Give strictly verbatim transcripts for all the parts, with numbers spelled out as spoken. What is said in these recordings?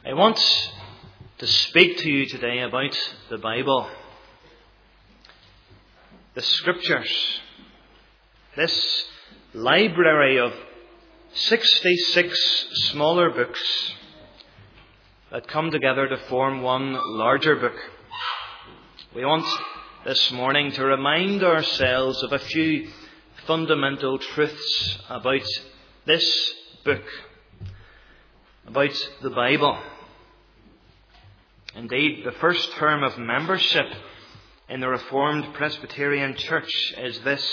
I want to speak to you today about the Bible, the Scriptures, this library of sixty-six smaller books that come together to form one larger book. We want this morning to remind ourselves of a few fundamental truths about this book, about the Bible. Indeed, the first term of membership in the Reformed Presbyterian Church is this: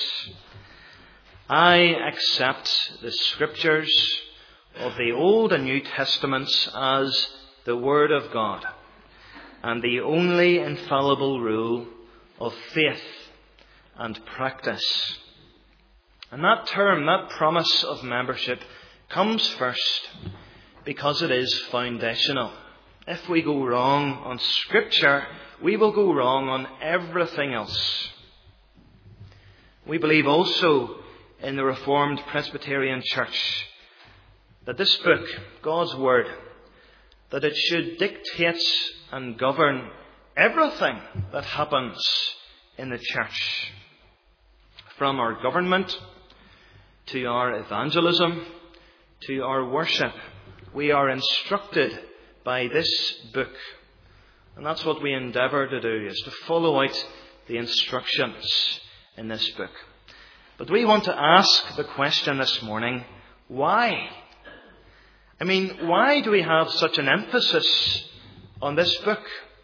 I accept the Scriptures of the Old and New Testaments as the Word of God and the only infallible rule of faith and practice. And that term, that promise of membership, comes first because it is foundational. If we go wrong on Scripture, we will go wrong on everything else. We believe also in the Reformed Presbyterian Church that this book, God's Word, that it should dictate and govern everything that happens in the church. From our government to our evangelism to our worship, we are instructed by this book. And that's what we endeavour to do, is to follow out the instructions in this book. But we want to ask the question this morning, why? I mean, why do we have such an emphasis on this book?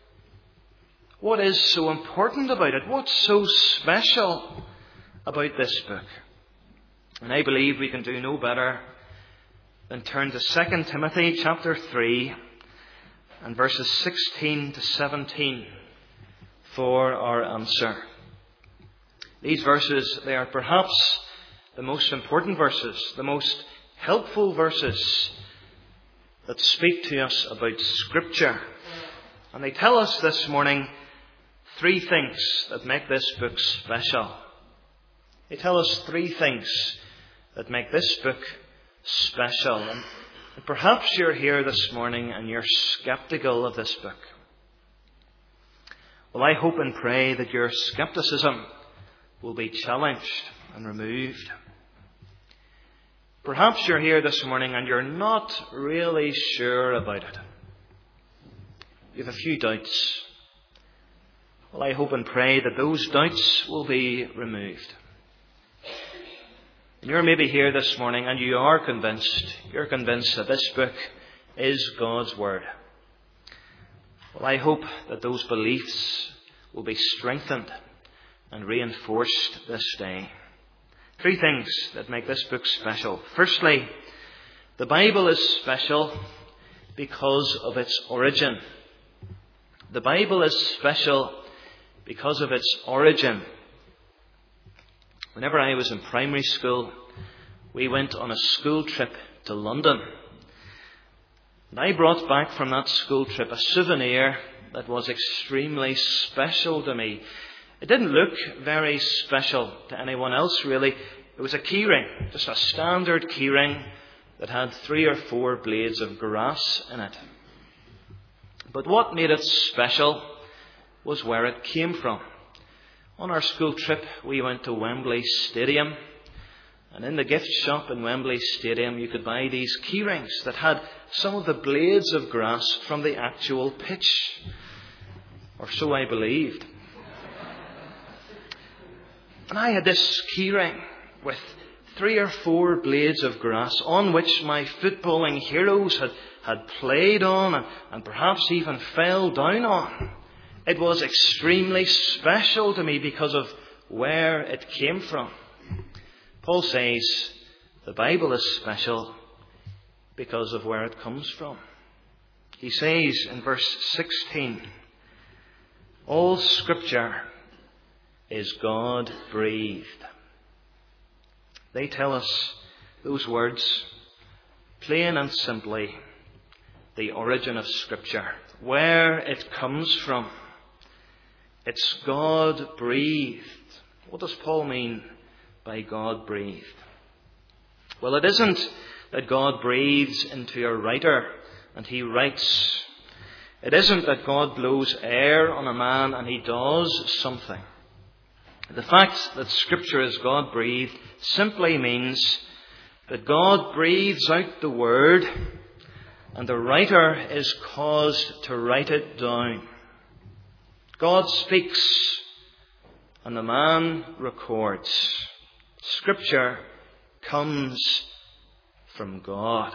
What is so important about it? What's so special about this book? And I believe we can do no better than turn to Second Timothy chapter three and verses sixteen to seventeen for our answer. These verses, they are perhaps the most important verses, the most helpful verses that speak to us about Scripture. And they tell us this morning three things that make this book special. They tell us three things that make this book special. And perhaps you're here this morning and you're sceptical of this book. Well, I hope and pray that your scepticism will be challenged and removed. Perhaps you're here this morning and you're not really sure about it. You have a few doubts. Well, I hope and pray that those doubts will be removed. And you're maybe here this morning and you are convinced, you're convinced that this book is God's Word. Well, I hope that those beliefs will be strengthened and reinforced this day. Three things that make this book special. Firstly, the Bible is special because of its origin. The Bible is special because of its origin. Whenever I was in primary school, we went on a school trip to London. And I brought back from that school trip a souvenir that was extremely special to me. It didn't look very special to anyone else, really. It was a keyring, just a standard keyring that had three or four blades of grass in it. But what made it special was where it came from. On our school trip, we went to Wembley Stadium. And in the gift shop in Wembley Stadium, you could buy these keyrings that had some of the blades of grass from the actual pitch. Or so I believed. And I had this keyring with three or four blades of grass on which my footballing heroes had, had played on and, and perhaps even fell down on. It was extremely special to me because of where it came from. Paul says the Bible is special because of where it comes from. He says in verse sixteen, all Scripture is God-breathed. They tell us, those words, plain and simply, the origin of Scripture, where it comes from. It's God-breathed. What does Paul mean by God-breathed? Well, it isn't that God breathes into a writer and he writes. It isn't that God blows air on a man and he does something. The fact that Scripture is God-breathed simply means that God breathes out the Word and the writer is caused to write it down. God speaks and the man records. Scripture comes from God.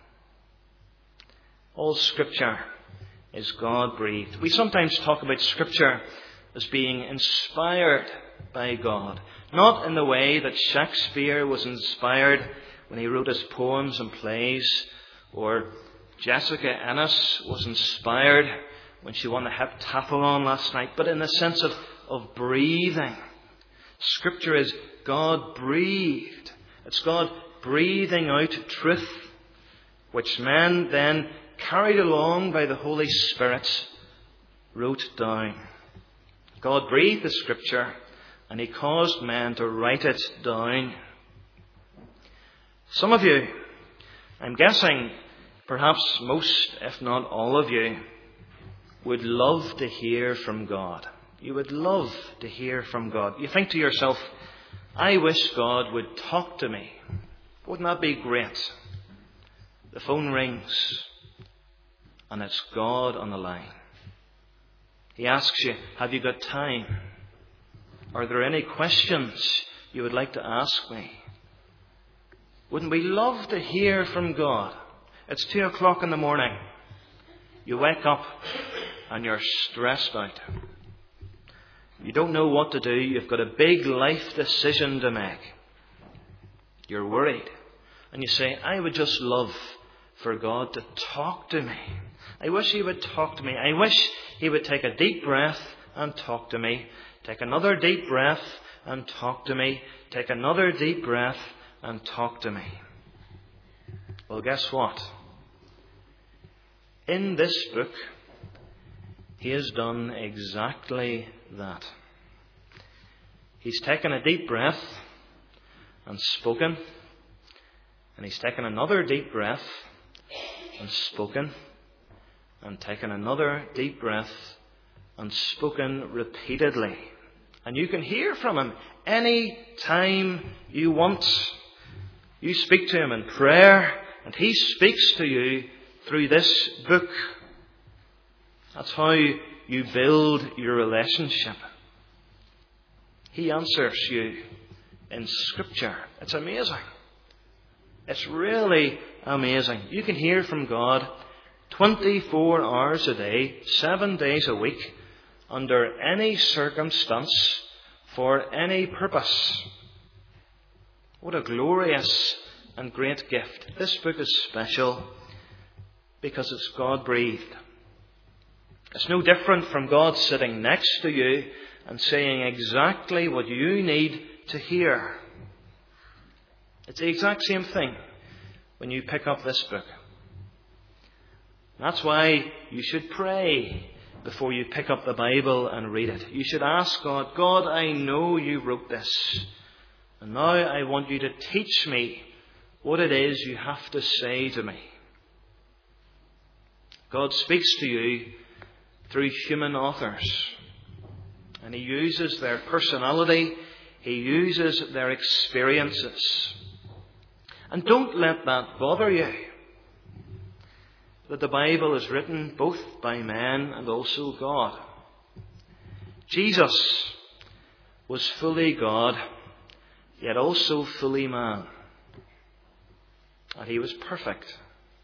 All Scripture is God-breathed. We sometimes talk about Scripture as being inspired by God. Not in the way that Shakespeare was inspired when he wrote his poems and plays, or Jessica Ennis was inspired when she won the heptathlon last night, but in the sense of, of breathing. Scripture is God-breathed. It's God breathing out truth, which men then, carried along by the Holy Spirit, wrote down. God breathed the Scripture and he caused men to write it down. Some of you, I'm guessing perhaps most, if not all of you, would love to hear from God. You would love to hear from God. You think to yourself, I wish God would talk to me. Wouldn't that be great? The phone rings and it's God on the line. He asks you, have you got time? Are there any questions you would like to ask me? Wouldn't we love to hear from God? It's two o'clock in the morning. You wake up and you're stressed out. You don't know what to do. You've got a big life decision to make. You're worried. And you say, I would just love for God to talk to me. I wish He would talk to me. I wish He would take a deep breath and talk to me. Take another deep breath and talk to me. Take another deep breath and talk to me. Well, guess what? In this book, He has done exactly that. He's taken a deep breath and spoken. And He's taken another deep breath and spoken. And taken another deep breath and spoken repeatedly. And you can hear from Him any time you want. You speak to Him in prayer, and He speaks to you through this book. That's how you build your relationship. He answers you in Scripture. It's amazing. It's really amazing. You can hear from God twenty-four hours a day, seven days a week, under any circumstance, for any purpose. What a glorious and great gift. This book is special because it's God-breathed. It's no different from God sitting next to you and saying exactly what you need to hear. It's the exact same thing when you pick up this book. That's why you should pray before you pick up the Bible and read it. You should ask God, God, I know you wrote this. And now I want you to teach me what it is you have to say to me. God speaks to you through human authors. And He uses their personality. He uses their experiences. And don't let that bother you. That the Bible is written both by men and also God. Jesus was fully God, yet also fully man. And He was perfect.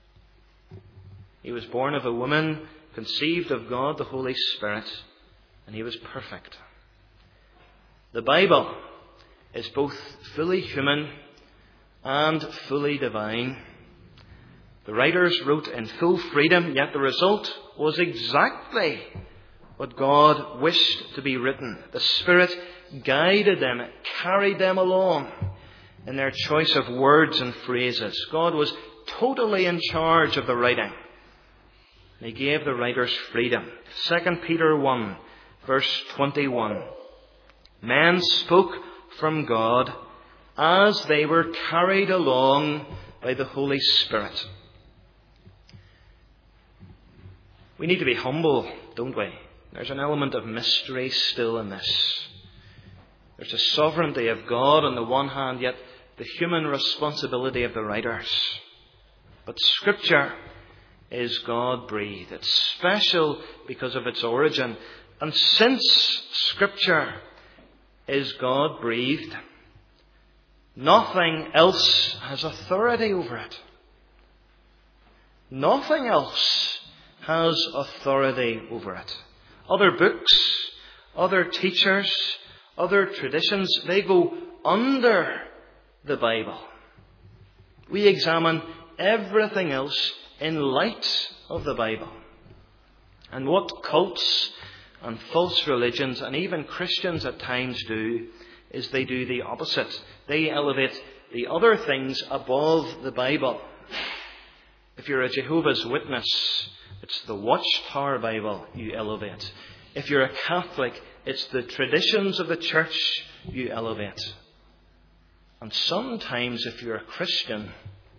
He was born of a woman, conceived of God, the Holy Spirit, and He was perfect. The Bible is both fully human and fully divine. The writers wrote in full freedom, yet the result was exactly what God wished to be written. The Spirit guided them, carried them along in their choice of words and phrases. God was totally in charge of the writing. And He gave the writers freedom. Second Peter one, verse twenty-one. Men spoke from God as they were carried along by the Holy Spirit. We need to be humble, don't we? There's an element of mystery still in this. There's the sovereignty of God on the one hand, yet the human responsibility of the writers. But Scripture is God-breathed. It's special because of its origin. And since Scripture is God-breathed, nothing else has authority over it. Nothing else has authority over it. Other books, other teachers, other traditions, they go under the Bible. We examine everything else in light of the Bible. And what cults and false religions and even Christians at times do is they do the opposite. They elevate the other things above the Bible. If you're a Jehovah's Witness, it's the Watchtower Bible you elevate. If you're a Catholic, it's the traditions of the church you elevate. And sometimes if you're a Christian,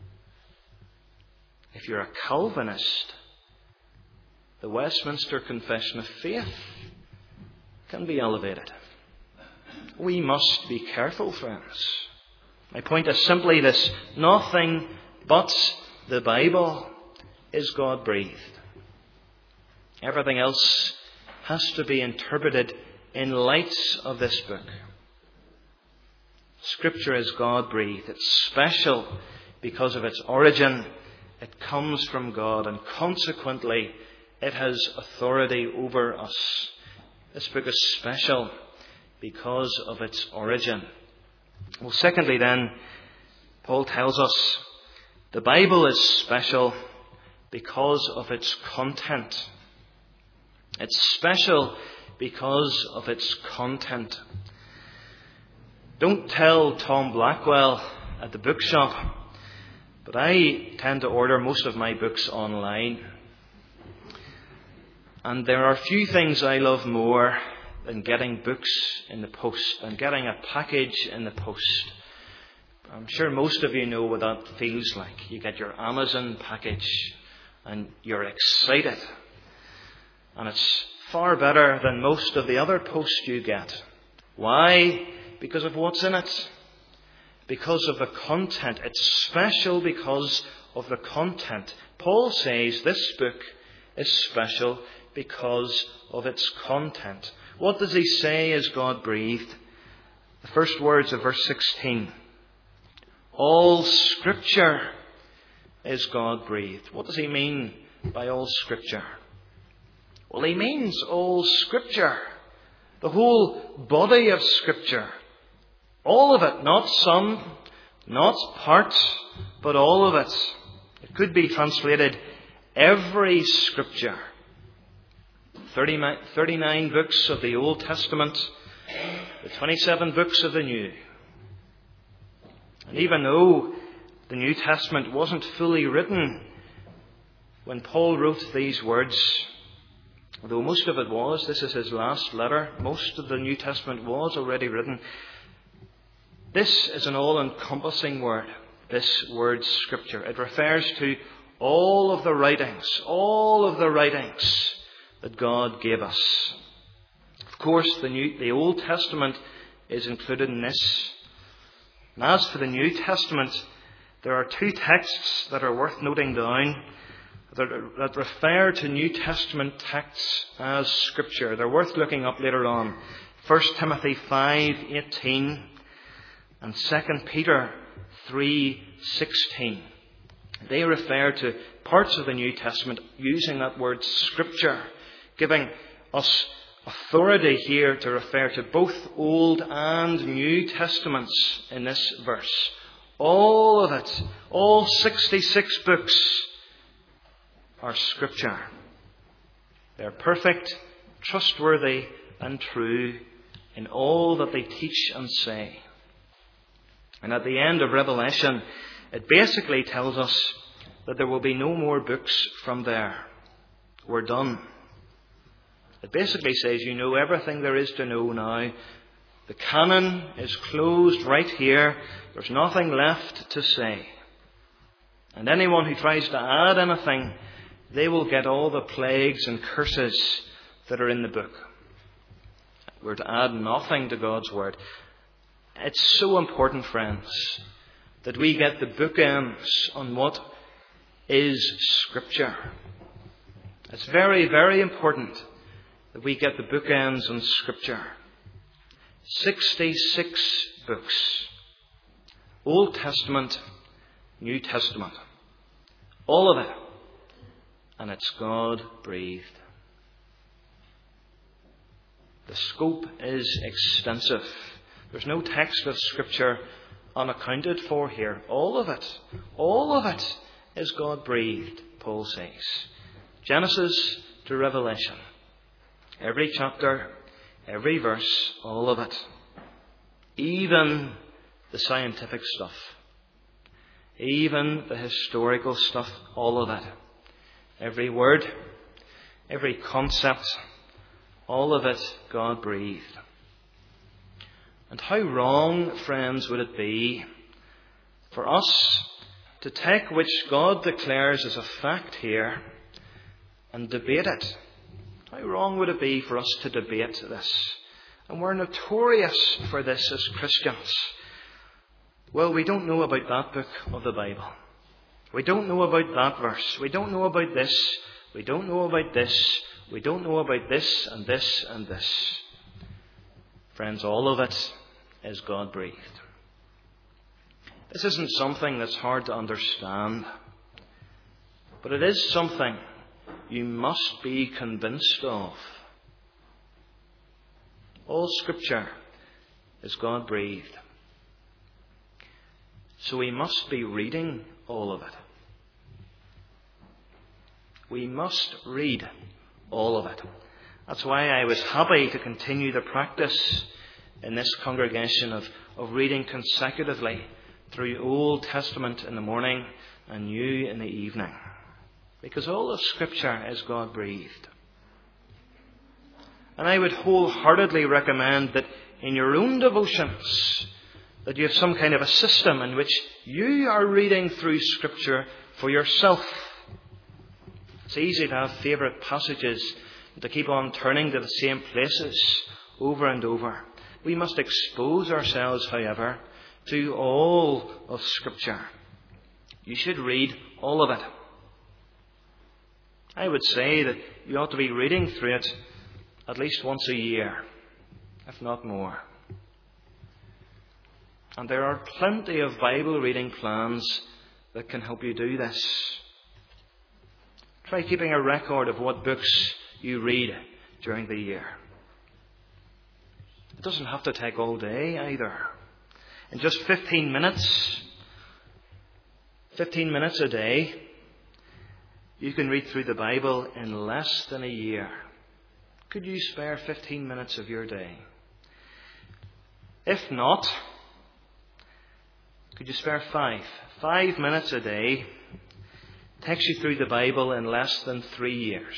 if you're a Calvinist, the Westminster Confession of Faith can be elevated. We must be careful, friends. My point is simply this: nothing but the Bible is God-breathed. Everything else has to be interpreted in light of this book. Scripture is God-breathed. It's special because of its origin. It comes from God, and consequently it has authority over us. This book is special because of its origin. Well, secondly then, Paul tells us the Bible is special because of its content. It's special because of its content. Don't tell Tom Blackwell at the bookshop, but I tend to order most of my books online. And there are few things I love more than getting books in the post, than getting a package in the post. I'm sure most of you know what that feels like. You get your Amazon package and you're excited. And it's far better than most of the other post you get. Why? Because of what's in it. Because of the content. It's special because of the content. Paul says this book is special because of its content. What does he say is God-breathed? The first words of verse sixteen. All Scripture is God-breathed. What does he mean by all Scripture? Well, he means all Scripture. The whole body of Scripture. All of it, not some, not part, but all of it. It could be translated every Scripture. thirty-nine books of the Old Testament, the twenty-seven books of the New. And even though the New Testament wasn't fully written when Paul wrote these words, although most of it was, this is his last letter, most of the New Testament was already written. This is an all-encompassing word, this word Scripture. It refers to all of the writings, all of the writings that God gave us. Of course, the New, the Old Testament is included in this. And as for the New Testament, there are two texts that are worth noting down that, that refer to New Testament texts as Scripture. They're worth looking up later on. First Timothy five eighteen and Second Peter three sixteen. They refer to parts of the New Testament using that word Scripture, giving us authority here to refer to both Old and New Testaments in this verse. All of it, all sixty-six books are Scripture. They're perfect, trustworthy, and true in all that they teach and say. And at the end of Revelation, it basically tells us that there will be no more books from there. We're done. It basically says you know everything there is to know now. The canon is closed right here. There's nothing left to say. And anyone who tries to add anything they will get all the plagues and curses that are in the book. We're to add nothing to God's word. It's so important, friends, that we get the bookends on what is Scripture. It's very, very important that we get the bookends on Scripture. sixty-six books. Old Testament, New Testament. All of it. And it's God-breathed. The scope is extensive. There's no text of Scripture unaccounted for here. All of it, all of it is God-breathed, Paul says. Genesis to Revelation. Every chapter, every verse, all of it. Even the scientific stuff. Even the historical stuff, all of it. Every word, every concept, all of it God-breathed. And how wrong, friends, would it be for us to take which God declares as a fact here and debate it? How wrong would it be for us to debate this? And we're notorious for this as Christians. Well, we don't know about that book of the Bible. We don't know about that verse. We don't know about this. We don't know about this. We don't know about this and this and this. Friends, all of it is God-breathed. This isn't something that's hard to understand, but it is something you must be convinced of. All Scripture is God-breathed. So we must be reading all of it. We must read all of it. That's why I was happy to continue the practice in this congregation of, of reading consecutively through Old Testament in the morning and New in the evening. Because all of Scripture is God-breathed. And I would wholeheartedly recommend that in your own devotions, that you have some kind of a system in which you are reading through Scripture for yourself. It's easy to have favourite passages and to keep on turning to the same places over and over. We must expose ourselves, however, to all of Scripture. You should read all of it. I would say that you ought to be reading through it at least once a year, if not more. And there are plenty of Bible reading plans that can help you do this. Try keeping a record of what books you read during the year. It doesn't have to take all day either. In just fifteen minutes, fifteen minutes a day, you can read through the Bible in less than a year. Could you spare fifteen minutes of your day? If not, could you spare five? Five minutes a day takes you through the Bible in less than three years.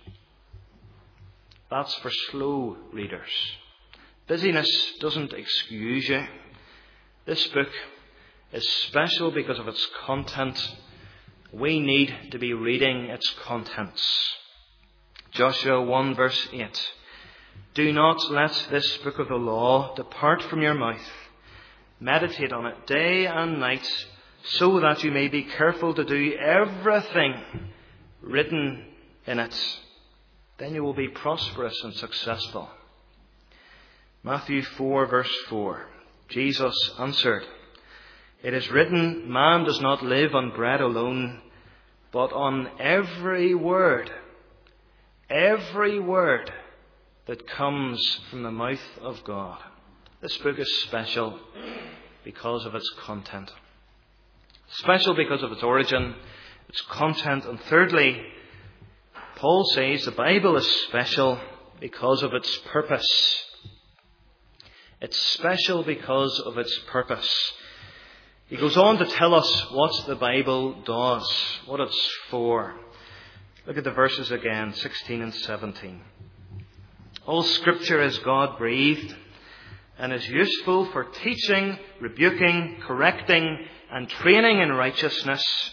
That's for slow readers. Busyness doesn't excuse you. This book is special because of its content. We need to be reading its contents. Joshua one verse eight. Do not let this book of the law depart from your mouth. Meditate on it day and night, so that you may be careful to do everything written in it. Then you will be prosperous and successful. Matthew four verse four. Jesus answered, It is written, man does not live on bread alone, but on every word, every word that comes from the mouth of God. This book is special because of its content. Special because of its origin, its content, and thirdly, Paul says the Bible is special because of its purpose. It's special because of its purpose. He goes on to tell us what the Bible does, what it's for. Look at the verses again, sixteen and seventeen. All Scripture is God-breathed and is useful for teaching, rebuking, correcting, and training in righteousness,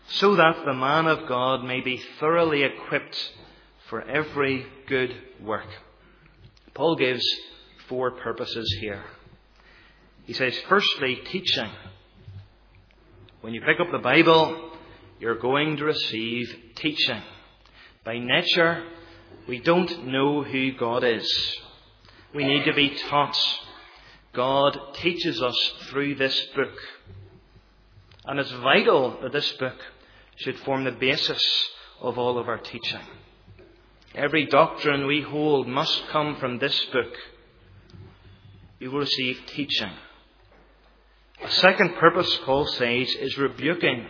so that the man of God may be thoroughly equipped for every good work. Paul gives four purposes here. He says, firstly, teaching. When you pick up the Bible, you're going to receive teaching. By nature, we don't know who God is. We need to be taught. God teaches us through this book. And it's vital that this book should form the basis of all of our teaching. Every doctrine we hold must come from this book. You will receive teaching. A second purpose, Paul says, is rebuking.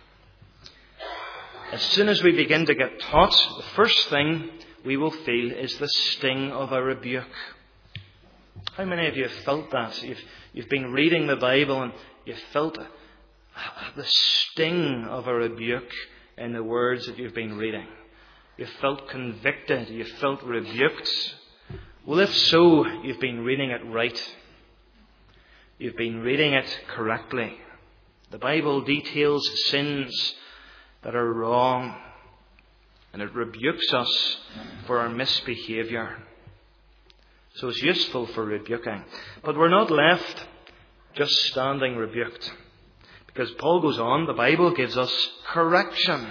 As soon as we begin to get taught, the first thing we will feel is the sting of a rebuke. How many of you have felt that? You've, you've been reading the Bible and you've felt the sting of a rebuke in the words that you've been reading. You've felt convicted. You've felt rebuked. Well, if so, you've been reading it right. You've been reading it correctly. The Bible details sins that are wrong, and it rebukes us for our misbehaviour. So it's useful for rebuking. But we're not left just standing rebuked. Because Paul goes on, the Bible gives us correction.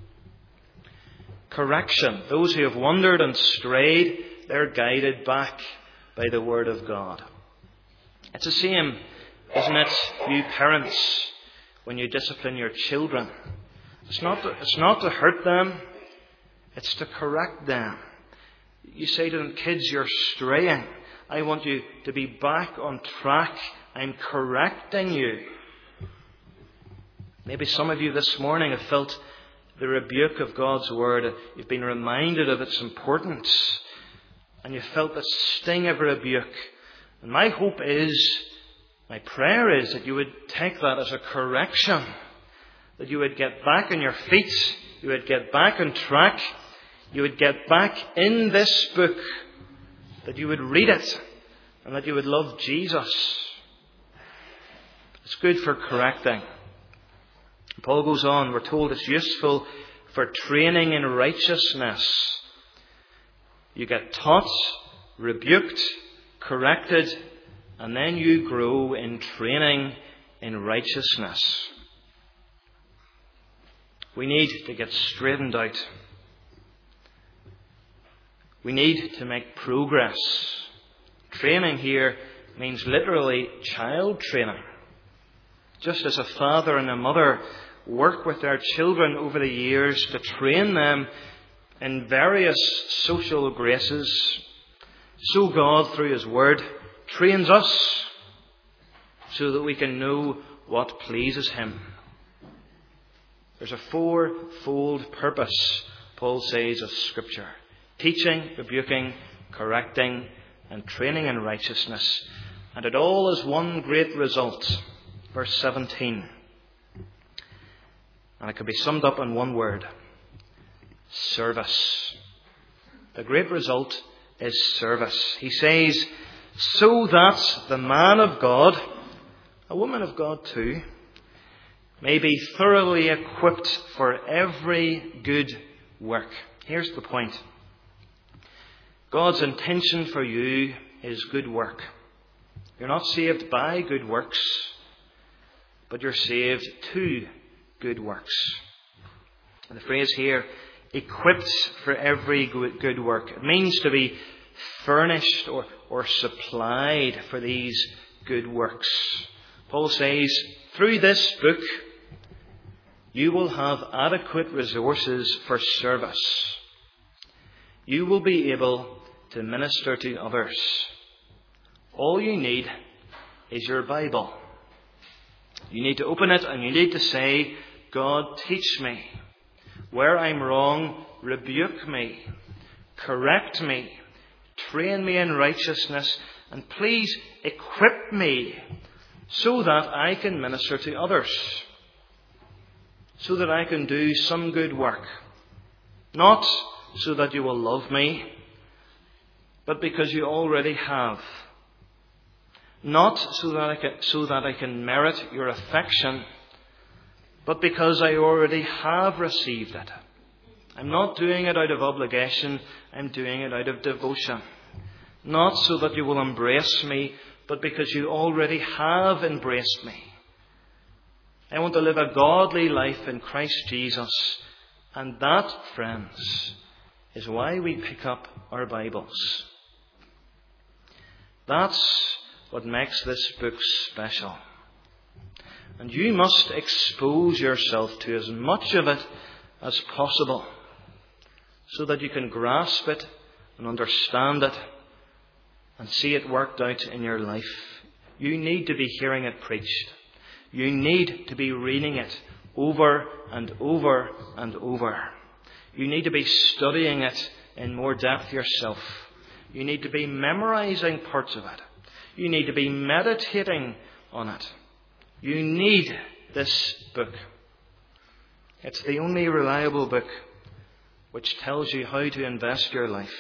Correction. Those who have wandered and strayed, they're guided back by the Word of God. It's the same, isn't it, you parents, when you discipline your children. It's not to, it's not to hurt them, it's to correct them. You say to them, kids, you're straying. I want you to be back on track. I'm correcting you. Maybe some of you this morning have felt the rebuke of God's Word. You've been reminded of its importance. And you've felt the sting of rebuke. And my hope is, my prayer is that you would take that as a correction. That you would get back on your feet. You would get back on track. You would get back in this book. That you would read it. And that you would love Jesus. It's good for correcting. Paul goes on, we're told it's useful for training in righteousness. You get taught, rebuked, corrected, and then you grow in training in righteousness. We need to get straightened out. We need to make progress. Training here means literally child training. Just as a father and a mother work with their children over the years to train them in various social graces, so God, through His Word, trains us so that we can know what pleases Him. There's a fourfold purpose, Paul says, of Scripture. Teaching, rebuking, correcting, and training in righteousness. And it all is one great result. Verse seventeen. And it can be summed up in one word. Service. The great result is service. He says, so that the man of God, a woman of God too, may be thoroughly equipped for every good work. Here's the point. God's intention for you is good work. You're not saved by good works, but you're saved to good works. And the phrase here, equipped for every good work. It means to be furnished or, or supplied for these good works. Paul says, through this book, you will have adequate resources for service. You will be able to minister to others. All you need is your Bible. You need to open it and you need to say, God, teach me. Where I'm wrong, rebuke me. Correct me. Train me in righteousness. And please equip me so that I can minister to others. So that I can do some good work. Not so that you will love me, but because you already have. Not so that I can, so that I can merit your affection, but because I already have received it. I'm not doing it out of obligation, I'm doing it out of devotion. Not so that you will embrace me, but because you already have embraced me. I want to live a godly life in Christ Jesus. And that, friends, is why we pick up our Bibles. That's what makes this book special. And you must expose yourself to as much of it as possible so that you can grasp it and understand it and see it worked out in your life. You need to be hearing it preached. You need to be reading it over and over and over. You need to be studying it in more depth yourself. You need to be memorizing parts of it. You need to be meditating on it. You need this book. It's the only reliable book which tells you how to invest your life.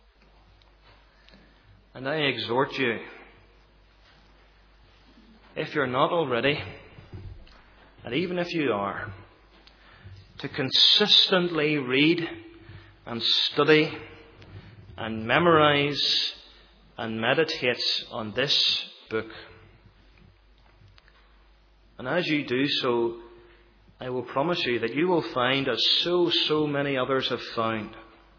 And I exhort you, if you're not already, and even if you are, to consistently read and study and memorize and meditate on this book. And as you do so, I will promise you that you will find, as so, so many others have found,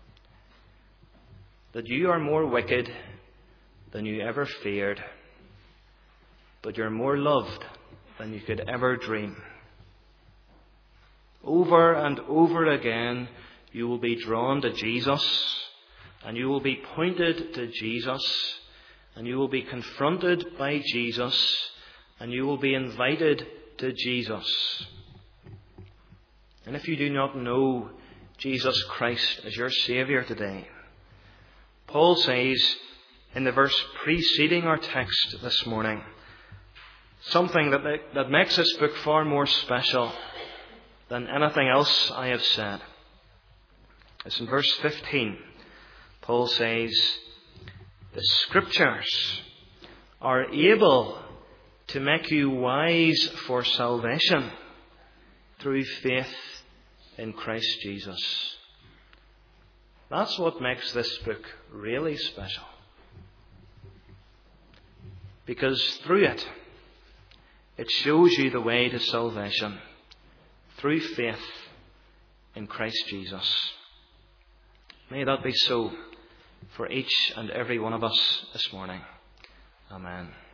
that you are more wicked than you ever feared, but you're more loved than you could ever dream. Over and over again, you will be drawn to Jesus, and you will be pointed to Jesus, and you will be confronted by Jesus, and you will be invited to Jesus. And if you do not know Jesus Christ as your Saviour today, Paul says in the verse preceding our text this morning, something that, that makes this book far more special than anything else I have said. It's in verse fifteen. Paul says, the Scriptures are able to make you wise for salvation through faith in Christ Jesus. That's what makes this book really special. Because through it, it shows you the way to salvation through faith in Christ Jesus. May that be so for each and every one of us this morning. Amen.